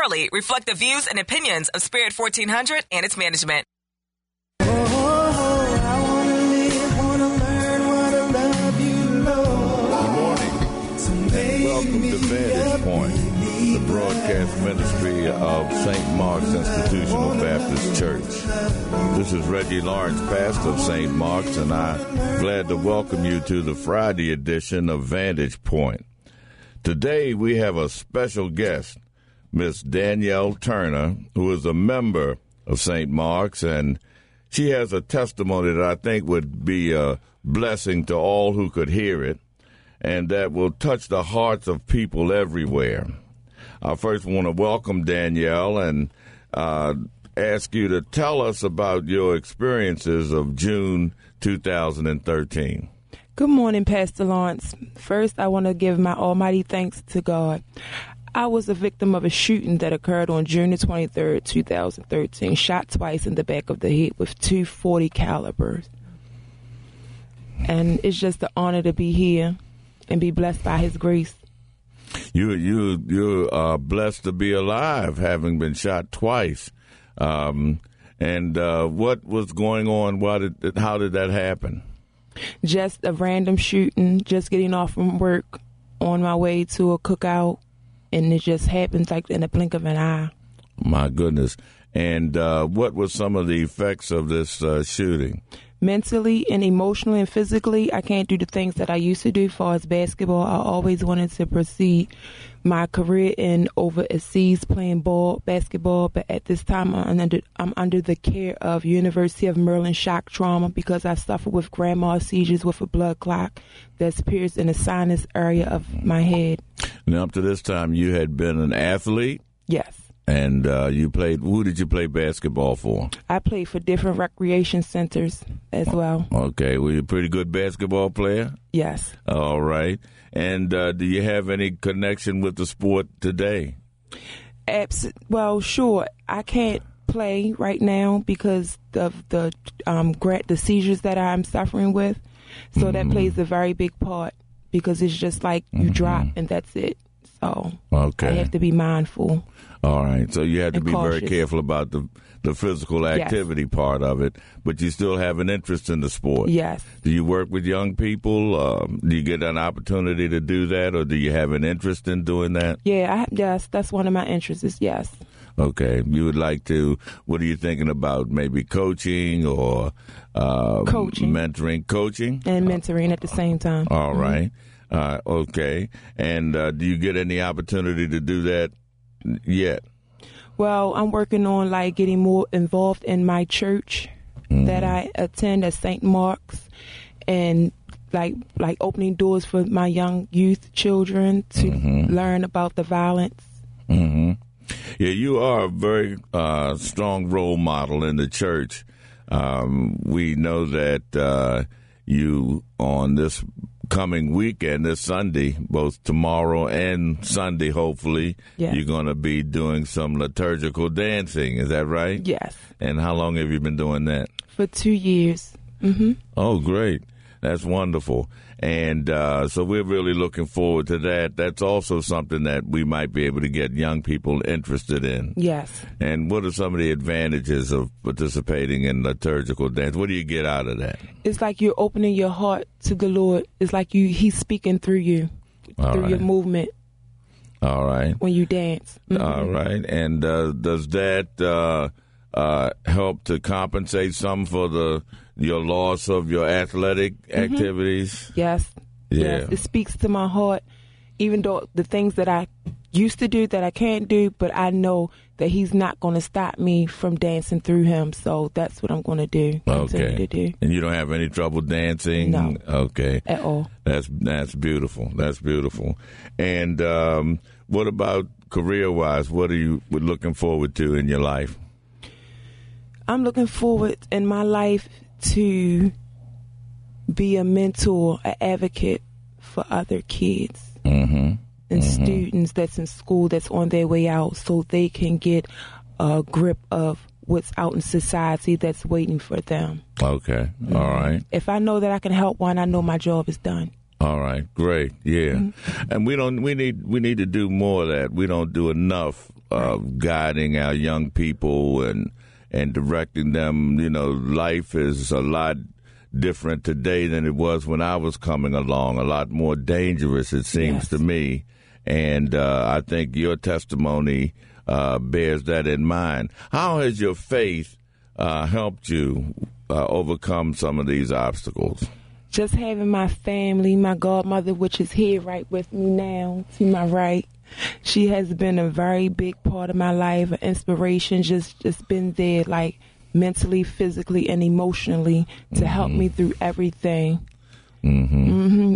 necessarily reflect the views and opinions of Spirit 1400 and its management. Welcome to Vantage Point, the broadcast ministry of St. Mark's Institutional Baptist Church. This is Reggie Lawrence, pastor of St. Mark's, and I'm glad to welcome you to the Friday edition of Vantage Point. Today we have a special guest, Miss Danielle Turner, who is a member of St. Mark's, and she has a testimony that I think would be a blessing to all who could hear it, and that will touch the hearts of people everywhere. I first want to welcome Danielle and ask you to tell us about your experiences of June 2013. Good morning, Pastor Lawrence. First, I want to give my almighty thanks to God. I was a victim of a shooting that occurred on June the 23rd, 2013, shot twice in the back of the head with two .40 calibers. And it's just an honor to be here and be blessed by His grace. You are blessed to be alive, having been shot twice. And what was going on? How did that happen? Just a random shooting, just getting off from work on my way to a cookout, and it just happens like in a blink of an eye. My goodness. And what were some of the effects of this shooting? Mentally and emotionally and physically, I can't do the things that I used to do as far as basketball. I always wanted to proceed my career in overseas playing basketball, but at this time I'm under the care of University of Maryland shock trauma because I suffer with grand mal seizures with a blood clot that's pierced in the sinus area of my head. Now, up to this time, you had been an athlete? Yes. And who did you play basketball for? I played for different recreation centers as well. Okay. Were you a pretty good basketball player? Yes. All right. And do you have any connection with the sport today? Well, sure. I can't play right now because of the seizures that I'm suffering with. So that plays a very big part because it's just like you drop and that's it. So I have to be mindful. All right. So you have to be cautious. Very careful about the physical activity part of it, but you still have an interest in the sport. Yes. Do you work with young people? Do you get an opportunity to do that, or do you have an interest in doing that? Yeah, yes, that's one of my interests, yes. Okay. You would like to, what are you thinking about? Maybe coaching or mentoring? Coaching? And mentoring at the same time. All right. Okay. And do you get any opportunity to do that yet? Well, I'm working on getting more involved in my church that I attend at St. Mark's, and like opening doors for my young youth children to learn about the violence. Yeah, you are a very strong role model in the church. We know that you on this coming weekend, this Sunday, both tomorrow and Sunday, hopefully, you're going to be doing some liturgical dancing. Is that right? Yes. And how long have you been doing that? For 2 years. Oh, great. That's wonderful. And so we're really looking forward to that. That's also something that we might be able to get young people interested in. Yes. And what are some of the advantages of participating in liturgical dance? What do you get out of that? It's like you're opening your heart to the Lord. It's like He's speaking through you, through your movement. All right. When you dance. All right. And does that help to compensate some for your loss of your athletic activities? Yes. Yeah. Yes. It speaks to my heart, even though the things that I used to do that I can't do, but I know that He's not going to stop me from dancing through Him. So that's what I'm going to do. Okay. To do. And you don't have any trouble dancing? No. Okay. At all. That's beautiful. That's beautiful. And what about career-wise? What are you looking forward to in your life? I'm looking forward in my life to be a mentor, an advocate for other kids and students that's in school that's on their way out, so they can get a grip of what's out in society that's waiting for them. Okay. All right. If I know that I can help one, I know my job is done. All right, great, yeah. And we need to do more of that. We don't do enough guiding our young people and directing them. You know, life is a lot different today than it was when I was coming along, a lot more dangerous, it seems to me. And I think your testimony bears that in mind. How has your faith helped you overcome some of these obstacles? Just having my family, my godmother, which is here right with me now, to my right. She has been a very big part of my life, an inspiration, just been there, like, mentally, physically, and emotionally to help me through everything. And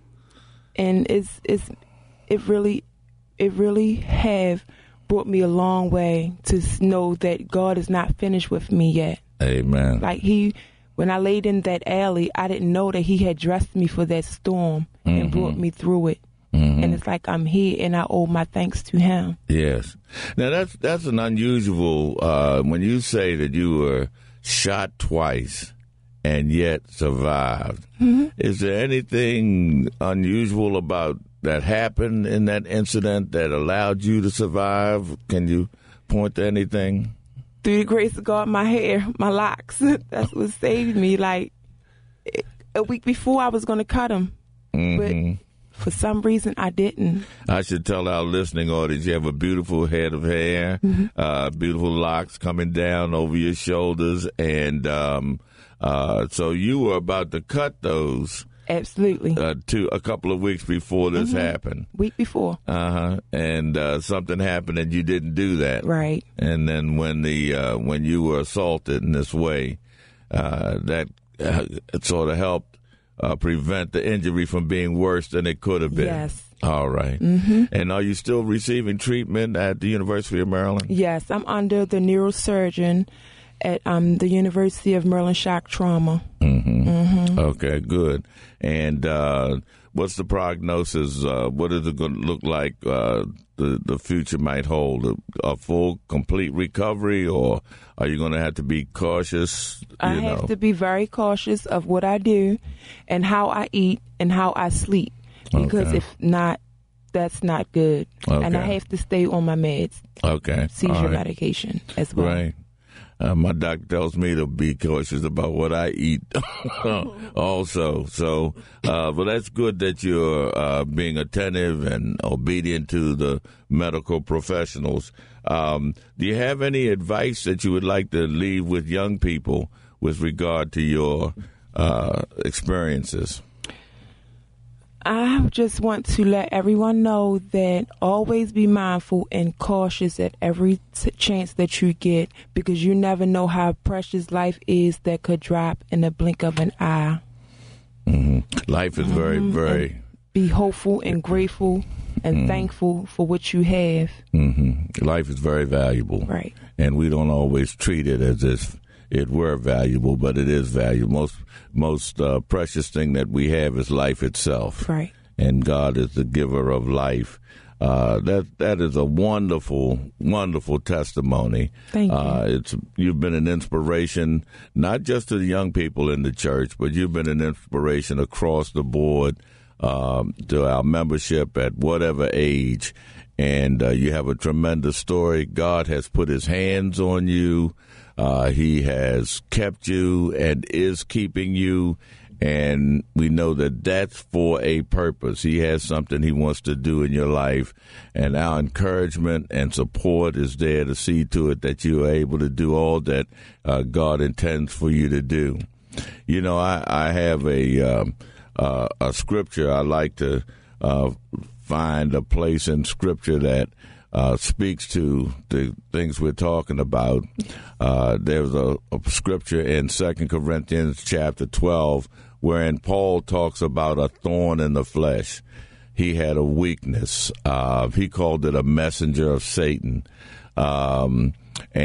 it really have brought me a long way to know that God is not finished with me yet. Amen. Like when I laid in that alley, I didn't know that he had dressed me for that storm and brought me through it. And it's like I'm here, and I owe my thanks to him. Yes. Now, that's an unusual, when you say that you were shot twice and yet survived. Is there anything unusual about that happened in that incident that allowed you to survive? Can you point to anything? Through the grace of God, my hair, my locks, that's what saved me. Like, a week before, I was going to cut them. But for some reason, I didn't. I should tell our listening audience you have a beautiful head of hair, beautiful locks coming down over your shoulders, and so you were about to cut those. Absolutely. A couple of weeks before this happened. Week before. And something happened and you didn't do that. Right. And then when you were assaulted in this way, that sort of helped prevent the injury from being worse than it could have been. Yes. All right. And are you still receiving treatment at the University of Maryland? Yes, I'm under the neurosurgeon at the University of Maryland Shock Trauma. Okay, good. And what's the prognosis? What is it going to look like the future might hold? A full, complete recovery, or are you going to have to be cautious? I have to be very cautious of what I do and how I eat and how I sleep, because if not, that's not good. And I have to stay on my meds. Seizure medication as well. Right. My doctor tells me to be cautious about what I eat also. So, but that's good that you're being attentive and obedient to the medical professionals. Do you have any advice that you would like to leave with young people with regard to your experiences? I just want to let everyone know that always be mindful and cautious at every chance that you get, because you never know how precious life is that could drop in the blink of an eye. Life is very, very... And be hopeful and grateful and thankful for what you have. Life is very valuable. Right. And we don't always treat it as if it were valuable, but it is valuable. Most precious thing that we have is life itself. Right. And God is the giver of life. That is a wonderful, wonderful testimony. Thank you. You've been an inspiration, not just to the young people in the church, but you've been an inspiration across the board to our membership at whatever age. And you have a tremendous story. God has put his hands on you. He has kept you and is keeping you, and we know that that's for a purpose. He has something he wants to do in your life, and our encouragement and support is there to see to it that you are able to do all that God intends for you to do. You know, I have a scripture. I like to find a place in Scripture that speaks to the things we're talking about. There's a scripture in 2 Corinthians chapter 12 wherein Paul talks about a thorn in the flesh. He had a weakness. He called it a messenger of Satan. And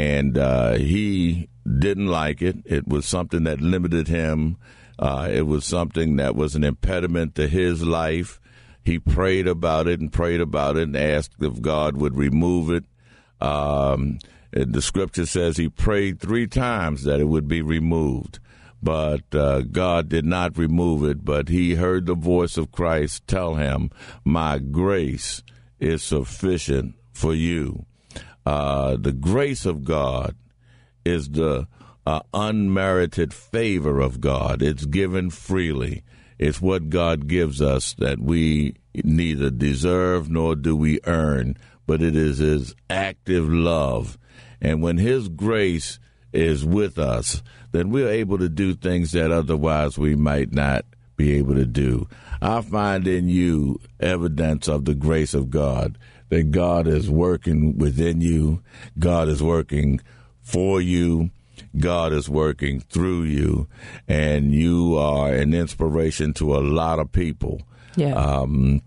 he didn't like it. It was something that limited him. It was something that was an impediment to his life. He prayed about it and asked if God would remove it. The scripture says he prayed 3 times that it would be removed, but God did not remove it, but he heard the voice of Christ tell him, "My grace is sufficient for you." The grace of God is the unmerited favor of God. It's given freely. It's what God gives us that we neither deserve nor do we earn, but it is His active love. And when His grace is with us, then we're able to do things that otherwise we might not be able to do. I find in you evidence of the grace of God, that God is working within you, God is working for you, God is working through you, and you are an inspiration to a lot of people. Yeah.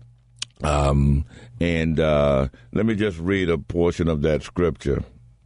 And let me just read a portion of that scripture.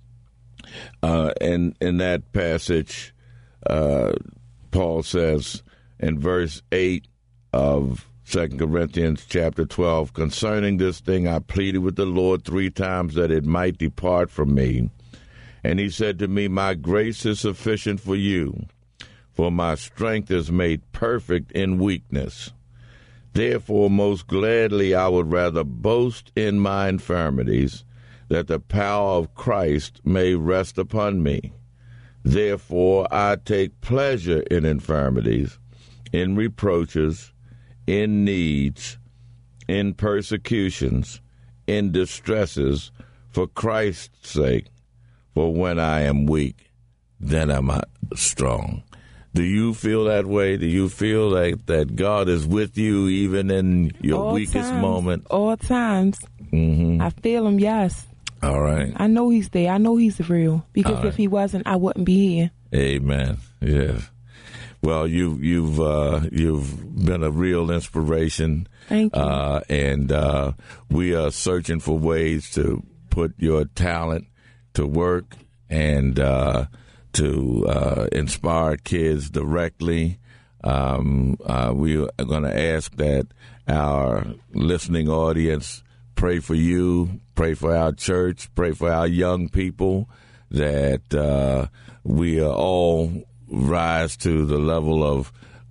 In that passage, Paul says in verse 8 of 2 Corinthians chapter 12, concerning this thing I pleaded with the Lord 3 times that it might depart from me. And He said to me, my grace is sufficient for you, for my strength is made perfect in weakness. Therefore, most gladly I would rather boast in my infirmities, that the power of Christ may rest upon me. Therefore, I take pleasure in infirmities, in reproaches, in needs, in persecutions, in distresses, for Christ's sake. For when I am weak, then am I strong. Do you feel that way? Do you feel like that God is with you even in your weakest moment? All times. Mm-hmm. I feel Him, yes. All right. I know He's there. I know He's real. Because if He wasn't, I wouldn't be here. Amen. Yes. Well, you've been a real inspiration. Thank you. And we are searching for ways to put your talent to work and to inspire kids directly. We are going to ask that our listening audience pray for you, pray for our church, pray for our young people, that we all rise to the level of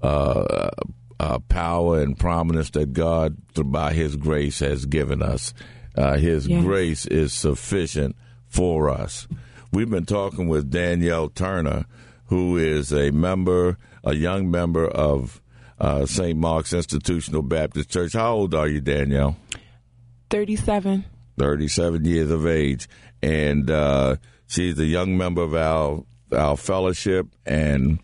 power and prominence that God, by His grace, has given us. His grace is sufficient for us. We've been talking with Danielle Turner, who is a young member of St. Mark's Institutional Baptist Church. How old are you, Danielle? 37. 37 years of age. And she's a young member of our fellowship and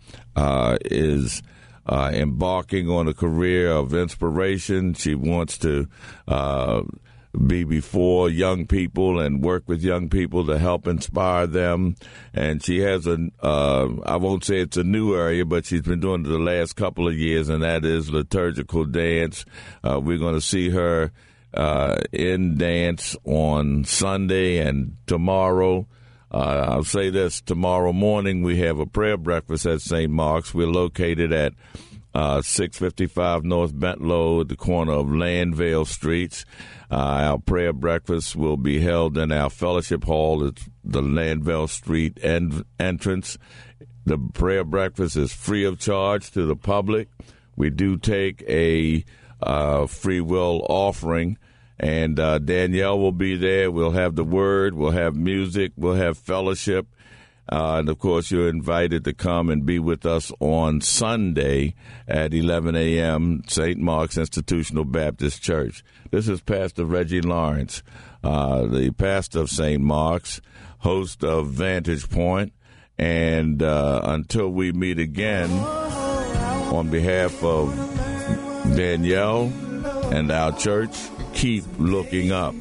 is embarking on a career of inspiration. She wants to be before young people and work with young people to help inspire them. And she has I won't say it's a new area, but she's been doing it the last couple of years, and that is liturgical dance. We're going to see her in dance on Sunday and tomorrow. I'll say this, tomorrow morning we have a prayer breakfast at St. Mark's. We're located at 655 North Bentlow at the corner of Landvale Streets. Our prayer breakfast will be held in our fellowship hall at the Landvale Street entrance. The prayer breakfast is free of charge to the public. We do take a free will offering, and Danielle will be there. We'll have the word, we'll have music, we'll have fellowship. And, of course, you're invited to come and be with us on Sunday at 11 a.m., St. Mark's Institutional Baptist Church. This is Pastor Reggie Lawrence, the pastor of St. Mark's, host of Vantage Point. And until we meet again, on behalf of Danielle and our church, keep looking up.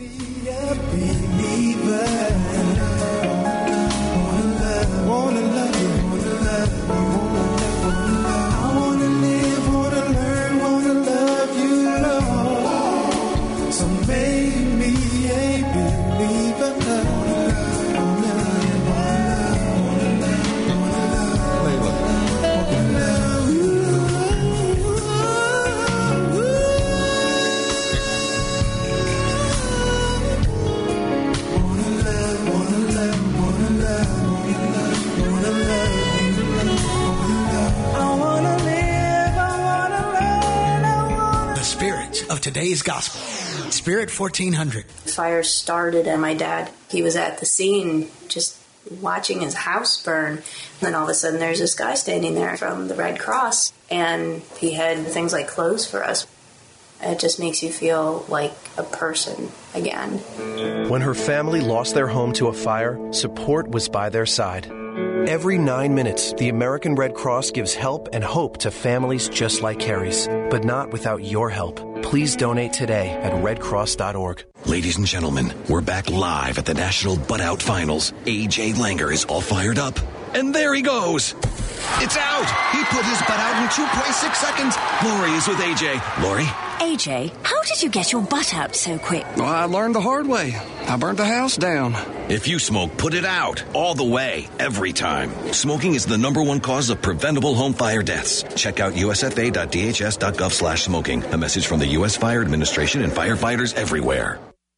Today's gospel. Spirit 1400. Fire started and my dad, he was at the scene just watching his house burn. And then all of a sudden there's this guy standing there from the Red Cross, and he had things like clothes for us. It just makes you feel like a person again. When her family lost their home to a fire, support was by their side. Every 9 minutes, the American Red Cross gives help and hope to families just like Carrie's, but not without your help. Please donate today at redcross.org. Ladies and gentlemen, we're back live at the National Butt Out Finals. AJ Langer is all fired up. And there he goes. It's out. He put his butt out in 2.6 seconds. Lori is with AJ. Lori? AJ, how did you get your butt out so quick? Well, I learned the hard way. I burnt the house down. If you smoke, put it out. All the way. Every time. Smoking is the #1 cause of preventable home fire deaths. Check out usfa.dhs.gov/smoking. A message from the U.S. Fire Administration and firefighters everywhere.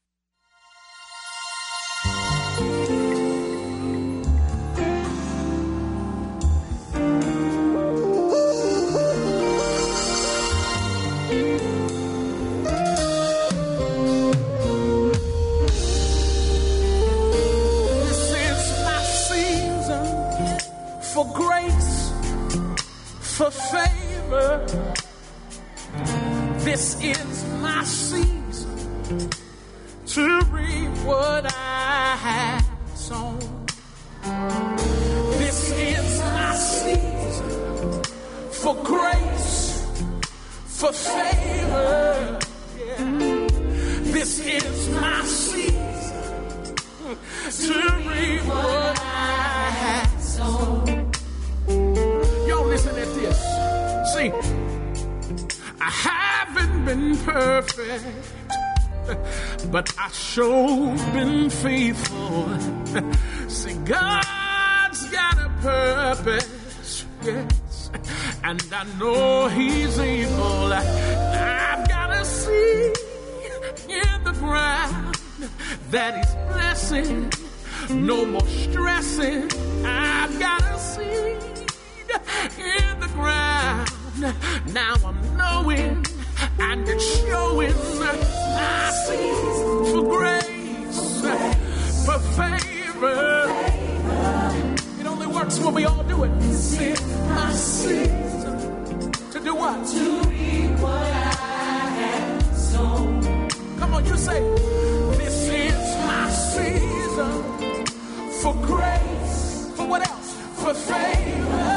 This is my season to reap what I have sown. This is my season for grace, for favor. Yeah. This is my season to reap what I have sown. Y'all listen at this. See, I haven't been perfect, but I sure been faithful. See, God's got a purpose, yes, and I know He's able. I've got a seed in the ground that He's blessing. No more stressing. I've got a seed in the ground. Now I'm knowing and it's showing my season for grace, for favor. It only works when we all do it. This is my season to do what? To reap what I have sown. Come on, you say, this is my season for grace. For what else? For favor.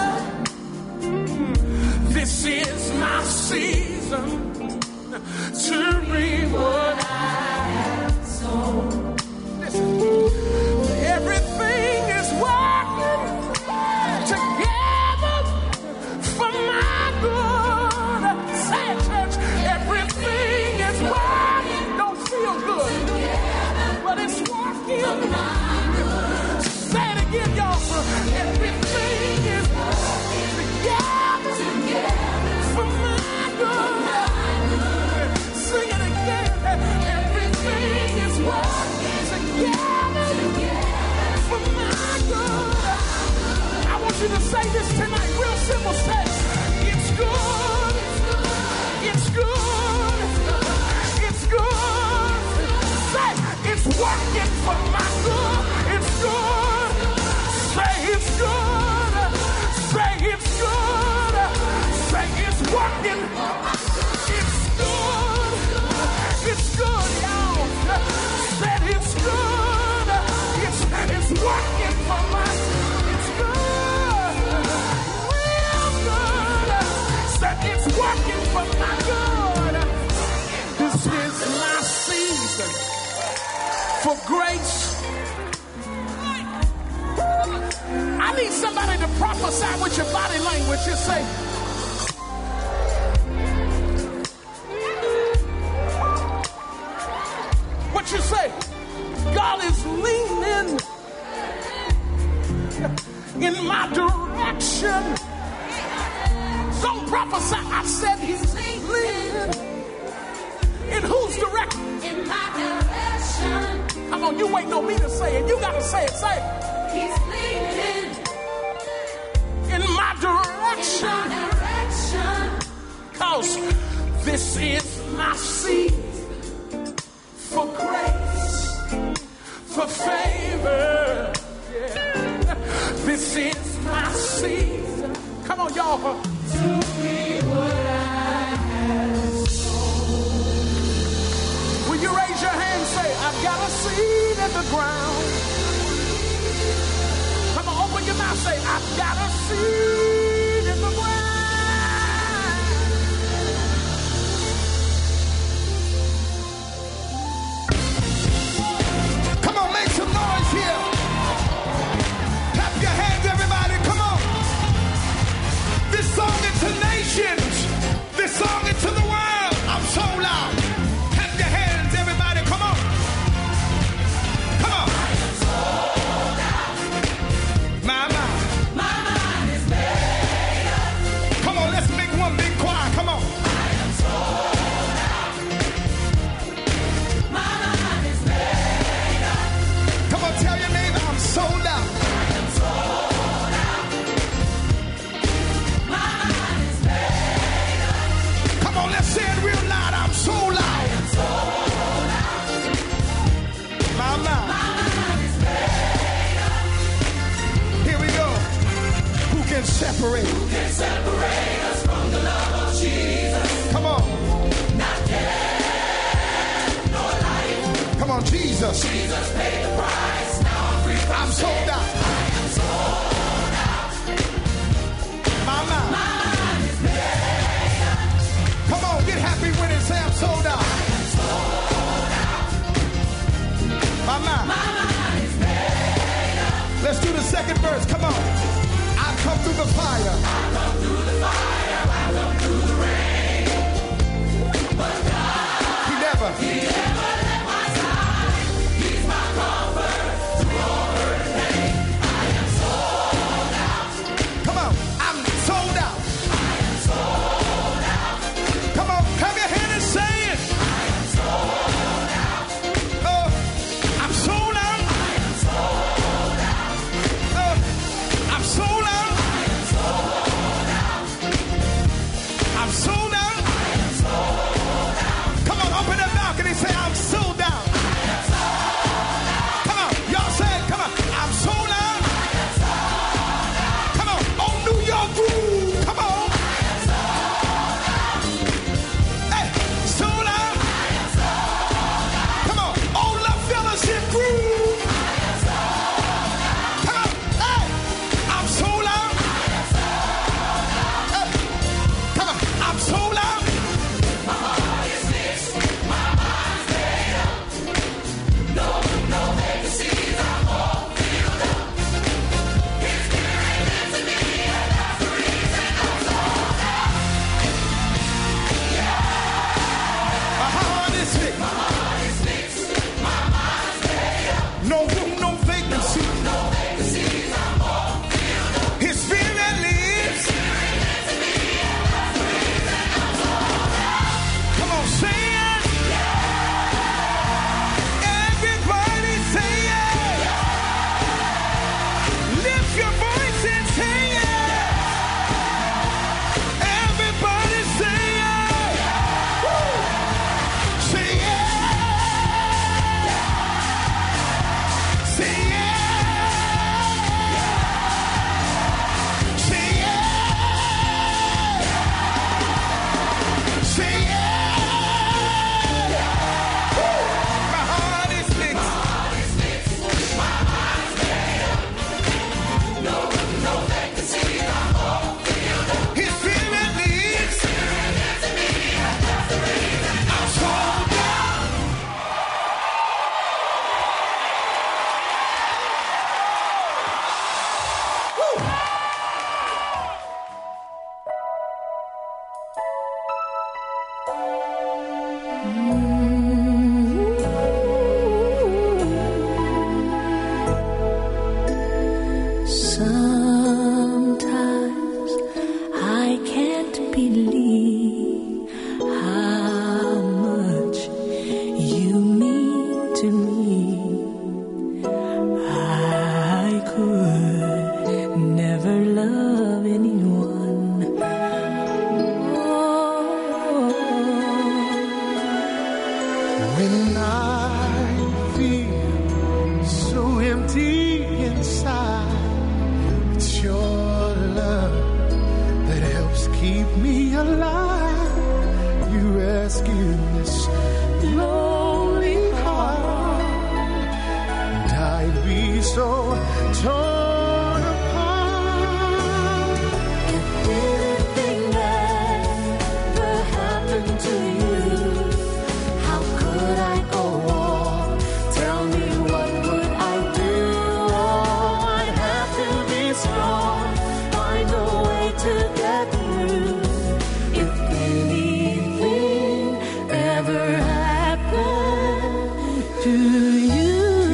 This is my season to reap what I have sown. Listen, everything is working together for my good. Say it, church. Everything is working. Don't feel good, but it's working for my good. Say it again, y'all. Everything is working together for my good. Sing it again. Everything is working together for my good. I want you to say this tonight, real simple. Say, it's good. It's good. It's good. Say, it's working for my good. It's good. Say, it's good. Say, it's good. Say, it's working. It's good. It's good, y'all. Said it's good. It's working for my. It's good. Real good. Said it's working for my good. This is my season for grace. I need somebody to prophesy with your body language. You say, what you say? God is leaning in my direction. Don't prophesy. I said He's leaning. In whose direction? In my direction. Come on, you waiting on me to say it. You got to say it. Say it. He's leaning in my direction. Cause this is my season for grace, for favor. Yeah. This is my season. Come on, y'all. To be what I have sown. Will you raise your hand and say, I've got a seed in the ground? Come on, open your mouth, say, I've got a seed in the ground. Come on, make some noise here. Clap your hands, everybody, come on. This song into nations. This song into the world. I'm so loud. Clap your hands, everybody, come on. Come on. I am sold out. My mind is made up. Come on, let's make one big choir. Come on. I am sold out. My mind is made up. Come on, tell your neighbor I'm sold out. I am sold out. My mind is made up. Come on, let's say it real loud. I'm sold out. I am sold out. My mind is made up. Here we go. Who can separate? Who can separate us from the love of Jesus? Come on. Not death, nor life. Come on, Jesus. Jesus paid the price. Now I'm free from I'm sold out. I am sold out. My mind is made up. Come on, get happy when it say I'm sold out. I am sold out. My mind is made up. Let's do the second verse. Come on. I come through the fire. I come through the fire. I come through the rain. But God, He never let my side. He's my comfort through all hurt and pain. I am sold out. Come on, I'm sold out. I am sold out. Come on, clap your hand and say it. I am sold out. Oh, I'm sold out. I am sold out. Oh, I'm sold out. I am sold out. I'm sold out. I am sold out. Come on, open the balcony, say me alive. You rescued this lonely heart, and I'd be so torn apart if anything ever happened to you. How could I go on? Tell me, what would I do? Oh, I'd have to be strong, find a way to get through. If anything ever happened to you.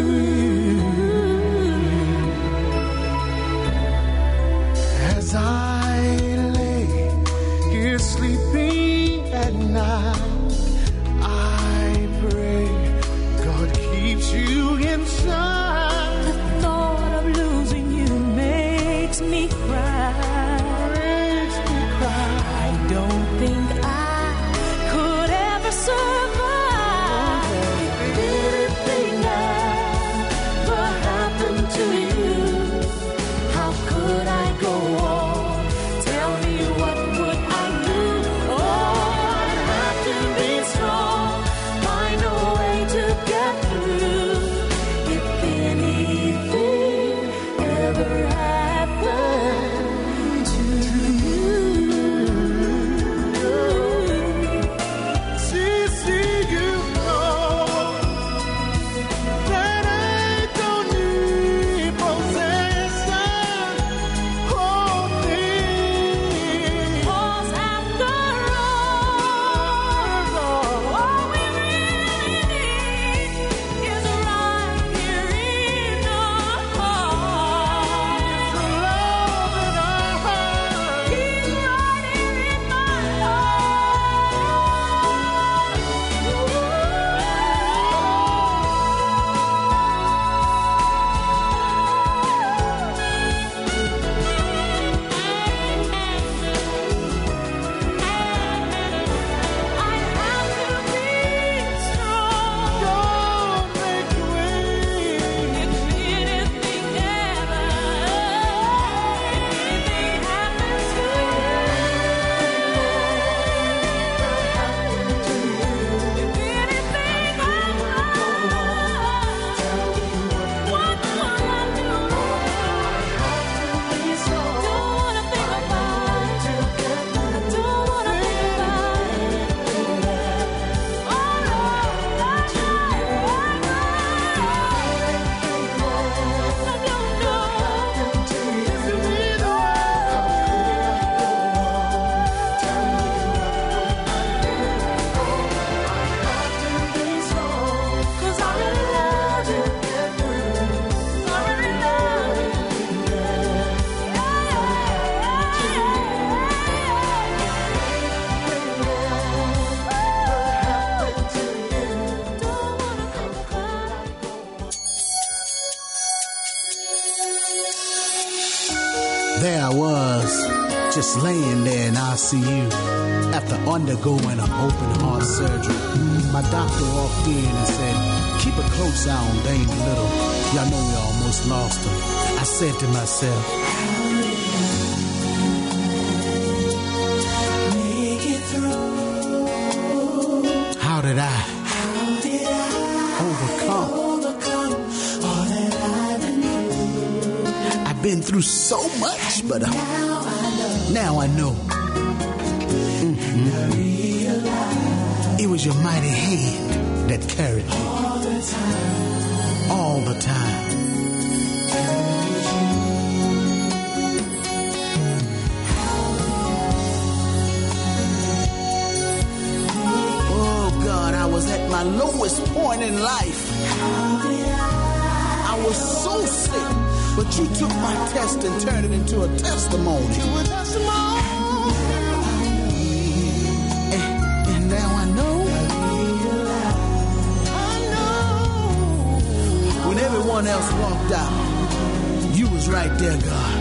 As I lay here sleeping at night, I pray God keeps you inside. The thought of losing you makes me cry. I don't think I could ever survive. If anything ever happened to you, how could I go on? Tell me, what would I do? Oh, I'd have to be strong, find a way to get through. If anything ever happened to you. See, you know that I don't need possession. Oh, please. 'Cause after all we really need is right here in our heart. The love in our heart. He's right here in my Don't make There I was, just laying there in ICU after undergoing an open heart surgery. My doctor walked in and said, "Keep a close eye on Dame Little. Y'all know we almost lost her." I said to myself, make it through. how did I overcome all that I've been through? I've been through so much, but now I know. It was your mighty hand that carried me all the time. Oh God, I was at my lowest point in life. I was so sick, but you took my test and turned it into a testimony. And now I know. When everyone else walked out, you was right there, God.